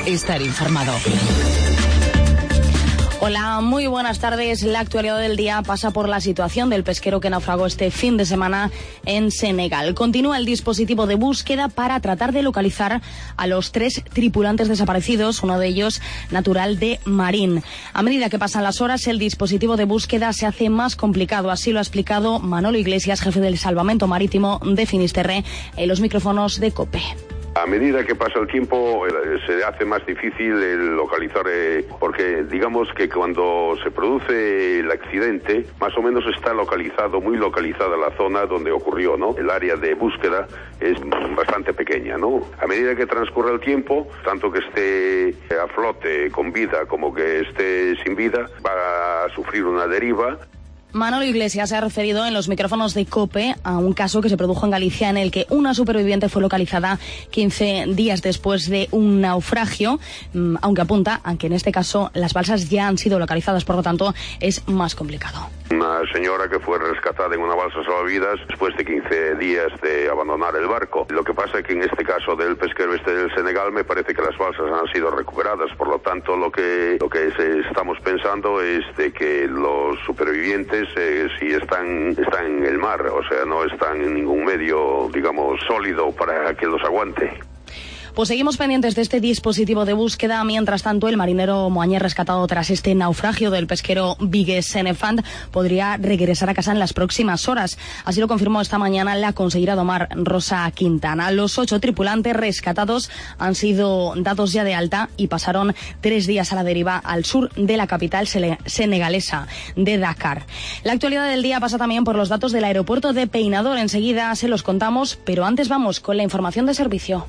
Estar informado. Hola, muy buenas tardes. La actualidad del día pasa por la situación del pesquero que naufragó este fin de semana en Senegal. Continúa el dispositivo de búsqueda para tratar de localizar a los 3 tripulantes desaparecidos, uno de ellos natural de Marín. A medida que pasan las horas, el dispositivo de búsqueda se hace más complicado. Así lo ha explicado Manolo Iglesias, jefe del Salvamento Marítimo de Finisterre, en los micrófonos de COPE. A medida que pasa el tiempo se hace más difícil el localizar, porque digamos que cuando se produce el accidente, más o menos está muy localizada la zona donde ocurrió, ¿no? El área de búsqueda es bastante pequeña, ¿no? A medida que transcurre el tiempo, tanto que esté a flote con vida como que esté sin vida, va a sufrir una deriva. Manolo Iglesias se ha referido en los micrófonos de COPE a un caso que se produjo en Galicia en el que una superviviente fue localizada 15 días después de un naufragio, aunque apunta a que en este caso las balsas ya han sido localizadas, por lo tanto es más complicado. Una señora que fue rescatada en una balsa salvavidas después de 15 días de abandonar el barco. Lo que pasa es que en este caso del pesquero del Senegal me parece que las balsas han sido recuperadas, por lo tanto lo que estamos pensando es de que los supervivientes si están en el mar, o sea, no están en ningún medio, digamos, sólido para que los aguante. Pues seguimos pendientes de este dispositivo de búsqueda. Mientras tanto, el marinero moañés rescatado tras este naufragio del pesquero Vigues Senefant podría regresar a casa en las próximas horas. Así lo confirmó esta mañana la consellera de Mar, Rosa Quintana. Los 8 tripulantes rescatados han sido dados ya de alta y pasaron 3 días a la deriva al sur de la capital senegalesa de Dakar. La actualidad del día pasa también por los datos del aeropuerto de Peinador. Enseguida se los contamos, pero antes vamos con la información de servicio.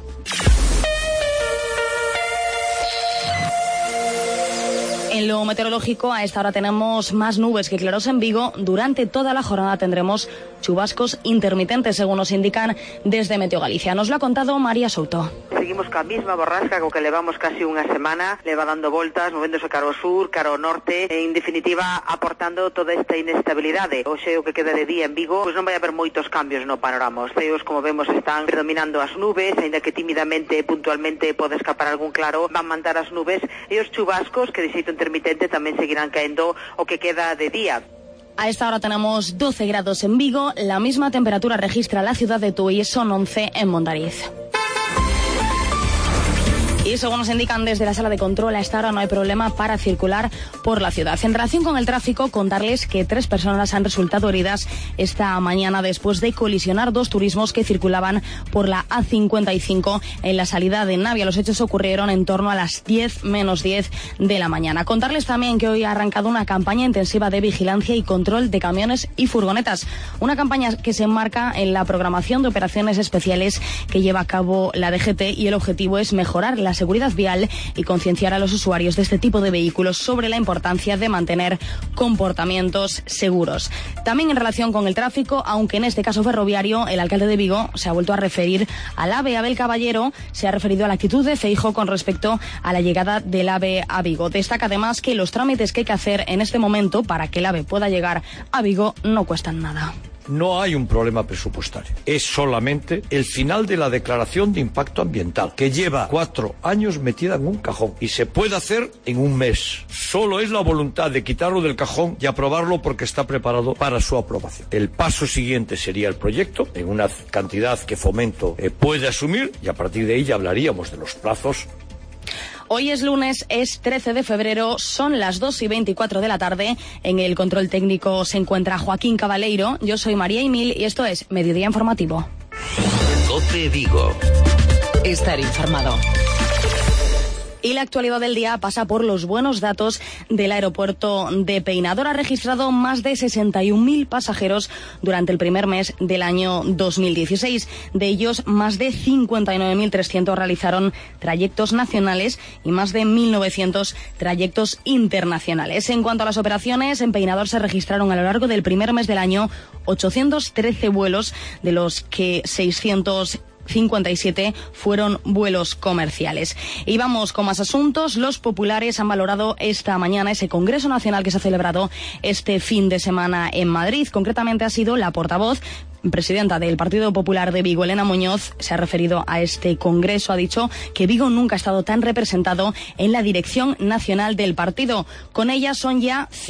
En lo meteorológico, a esta hora tenemos más nubes que claros en Vigo. Durante toda la jornada tendremos chubascos intermitentes, según nos indican desde Meteo Galicia. Nos lo ha contado María Souto. Seguimos ca mesma borrasca co que levamos casi unha semana, leva dando voltas, movéndose caro ao sur, caro ao norte, e en definitiva aportando toda esta inestabilidade. Hoxe o que queda de día en Vigo, pois non vai haber moitos cambios no panorama. Os ceos, como vemos, están predominando as nubes, aínda que tímidamente, puntualmente pode escapar algún claro, van mandar as nubes, e os chubascos que de xeito intermitente tamén seguirán caendo o que queda de día. A esta hora tenemos 12 grados en Vigo, la misma temperatura registra la ciudad de Tui, son 11 en Mondariz. Y según nos indican desde la sala de control, a esta hora no hay problema para circular por la ciudad. En relación con el tráfico, contarles que 3 personas han resultado heridas esta mañana después de colisionar 2 turismos que circulaban por la A55 en la salida de Navia. Los hechos ocurrieron en torno a las 10 menos 10 de la mañana. Contarles también que hoy ha arrancado una campaña intensiva de vigilancia y control de camiones y furgonetas. Una campaña que se enmarca en la programación de operaciones especiales que lleva a cabo la DGT, y el objetivo es mejorar la seguridad vial y concienciar a los usuarios de este tipo de vehículos sobre la importancia de mantener comportamientos seguros. También en relación con el tráfico, aunque en este caso ferroviario, el alcalde de Vigo se ha vuelto a referir al AVE. Abel Caballero se ha referido a la actitud de Feijóo con respecto a la llegada del AVE a Vigo. Destaca además que los trámites que hay que hacer en este momento para que el AVE pueda llegar a Vigo no cuestan nada. No hay un problema presupuestario, es solamente el final de la declaración de impacto ambiental, que lleva 4 años metida en un cajón y se puede hacer en un mes. Solo es la voluntad de quitarlo del cajón y aprobarlo porque está preparado para su aprobación. El paso siguiente sería el proyecto, en una cantidad que Fomento puede asumir, y a partir de ahí ya hablaríamos de los plazos. Hoy es lunes, es 13 de febrero, son las 2:24 de la tarde. En el control técnico se encuentra Joaquín Cabaleiro. Yo soy María Emil y esto es Mediodía Informativo. COPE Vigo. Estar informado. Y la actualidad del día pasa por los buenos datos del aeropuerto de Peinador. Ha registrado más de 61.000 pasajeros durante el primer mes del año 2016. De ellos, más de 59.300 realizaron trayectos nacionales y más de 1.900 trayectos internacionales. En cuanto a las operaciones, en Peinador se registraron a lo largo del primer mes del año 813 vuelos, de los que 657 fueron vuelos comerciales. Y vamos con más asuntos. Los populares han valorado esta mañana ese Congreso Nacional que se ha celebrado este fin de semana en Madrid. Concretamente ha sido la portavoz presidenta del Partido Popular de Vigo, Elena Muñoz, se ha referido a este congreso. Ha dicho que Vigo nunca ha estado tan representado en la dirección nacional del partido. Con ella son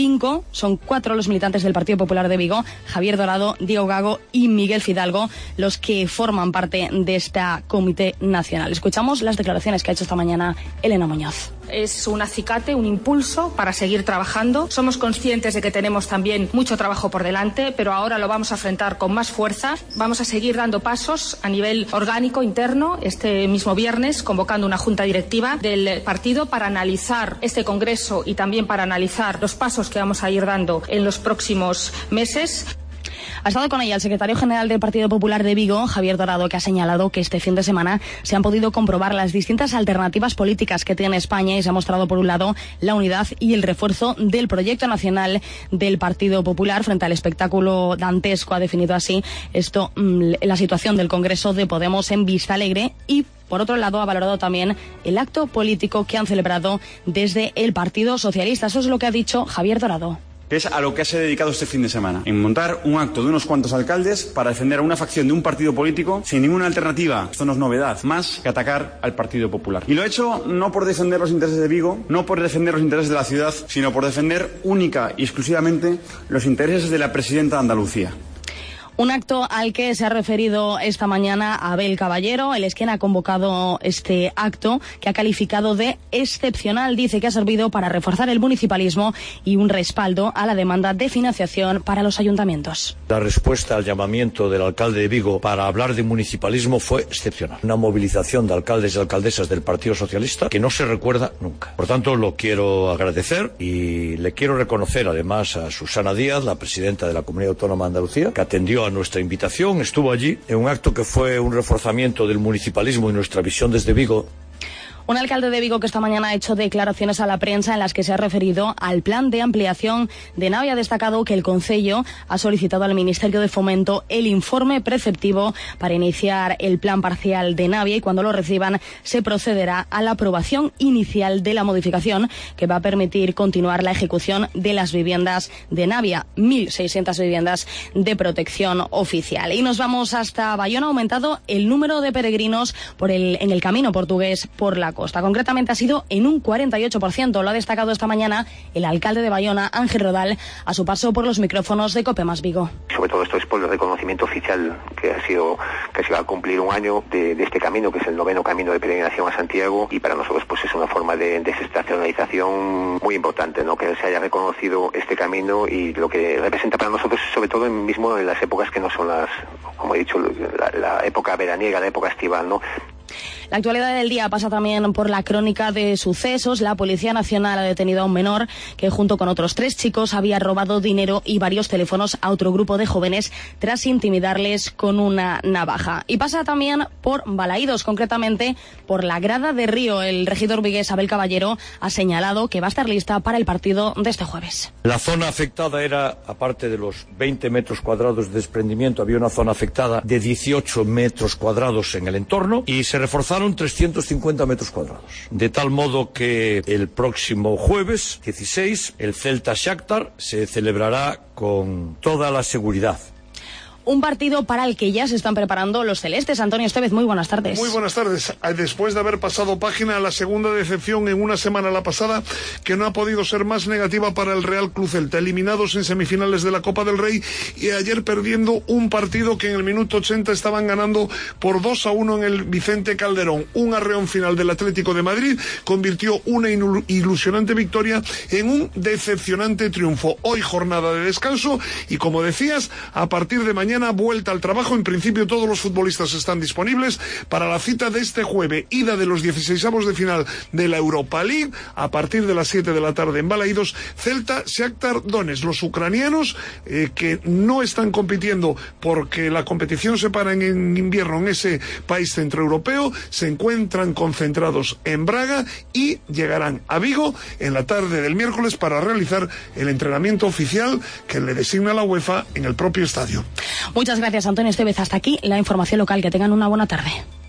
4 los militantes del Partido Popular de Vigo, Javier Dorado, Diego Gago y Miguel Fidalgo, los que forman parte de esta comité nacional. Escuchamos las declaraciones que ha hecho esta mañana Elena Muñoz. Es un acicate, un impulso para seguir trabajando. Somos conscientes de que tenemos también mucho trabajo por delante, pero ahora lo vamos a afrontar con más fuerza. Vamos a seguir dando pasos a nivel orgánico interno. Este mismo viernes, convocando una junta directiva del partido para analizar este congreso y también para analizar los pasos que vamos a ir dando en los próximos meses. Ha estado con ella el secretario general del Partido Popular de Vigo, Javier Dorado, que ha señalado que este fin de semana se han podido comprobar las distintas alternativas políticas que tiene España y se ha mostrado, por un lado, la unidad y el refuerzo del proyecto nacional del Partido Popular frente al espectáculo dantesco, ha definido así la situación del Congreso de Podemos en Vistalegre, y por otro lado, ha valorado también el acto político que han celebrado desde el Partido Socialista. Eso es lo que ha dicho Javier Dorado. Es a lo que se ha dedicado este fin de semana, en montar un acto de unos cuantos alcaldes para defender a una facción de un partido político sin ninguna alternativa. Esto no es novedad, más que atacar al Partido Popular. Y lo he hecho no por defender los intereses de Vigo, no por defender los intereses de la ciudad, sino por defender única y exclusivamente los intereses de la presidenta de Andalucía. Un acto al que se ha referido esta mañana Abel Caballero. Él es quien ha convocado este acto, que ha calificado de excepcional. Dice que ha servido para reforzar el municipalismo y un respaldo a la demanda de financiación para los ayuntamientos. La respuesta al llamamiento del alcalde de Vigo para hablar de municipalismo fue excepcional. Una movilización de alcaldes y alcaldesas del Partido Socialista que no se recuerda nunca. Por tanto, lo quiero agradecer y le quiero reconocer además a Susana Díaz, la presidenta de la Comunidad Autónoma de Andalucía, que atendió a nuestra invitación, estuvo allí en un acto que fue un reforzamiento del municipalismo y nuestra visión desde Vigo. Un alcalde de Vigo que esta mañana ha hecho declaraciones a la prensa en las que se ha referido al plan de ampliación de Navia. Ha destacado que el concello ha solicitado al Ministerio de Fomento el informe preceptivo para iniciar el plan parcial de Navia, y cuando lo reciban se procederá a la aprobación inicial de la modificación que va a permitir continuar la ejecución de las viviendas de Navia, 1.600 viviendas de protección oficial. Y nos vamos hasta Bayona. Ha aumentado el número de peregrinos en el camino portugués por la costa. Concretamente ha sido en un 48%. Lo ha destacado esta mañana el alcalde de Bayona, Ángel Rodal, a su paso por los micrófonos de COPE Más Vigo. Sobre todo esto es por el reconocimiento oficial que se va a cumplir un año de este camino, que es el 9º camino de peregrinación a Santiago, y para nosotros pues es una forma de desestacionalización muy importante, ¿no? Que se haya reconocido este camino, y lo que representa para nosotros, sobre todo mismo en las épocas que no son como he dicho, la época veraniega, la época estival, ¿no? La actualidad del día pasa también por la crónica de sucesos. La Policía Nacional ha detenido a un menor que, junto con otros 3 chicos, había robado dinero y varios teléfonos a otro grupo de jóvenes tras intimidarles con una navaja. Y pasa también por Balaídos, concretamente por la grada de Río. El regidor vigués Abel Caballero ha señalado que va a estar lista para el partido de este jueves. La zona afectada era, aparte de los 20 metros cuadrados de desprendimiento, había una zona afectada de 18 metros cuadrados en el entorno, y se reforzaron 350 metros cuadrados. De tal modo que el próximo jueves 16 el Celta Shakhtar se celebrará con toda la seguridad. Un partido para el que ya se están preparando los celestes. Antonio Estevez, muy buenas tardes. Muy buenas tardes. Después de haber pasado página, la segunda decepción en una semana, la pasada, que no ha podido ser más negativa para el Real Club Celta. Eliminados en semifinales de la Copa del Rey, y ayer perdiendo un partido que en el minuto 80 estaban ganando por 2-1 en el Vicente Calderón. Un arreón final del Atlético de Madrid convirtió una ilusionante victoria en un decepcionante triunfo. Hoy jornada de descanso y, como decías, a partir de mañana vuelta al trabajo. En principio todos los futbolistas están disponibles para la cita de este jueves, ida de los 16avos de final de la Europa League, a partir de las 7 de la tarde en Balaídos. Celta Shakhtar Donetsk. Los ucranianos que no están compitiendo porque la competición se para en invierno en ese país centroeuropeo, se encuentran concentrados en Braga y llegarán a Vigo en la tarde del miércoles para realizar el entrenamiento oficial que le designa la UEFA en el propio estadio. Muchas gracias, Antonio Estevez. Hasta aquí la información local. Que tengan una buena tarde.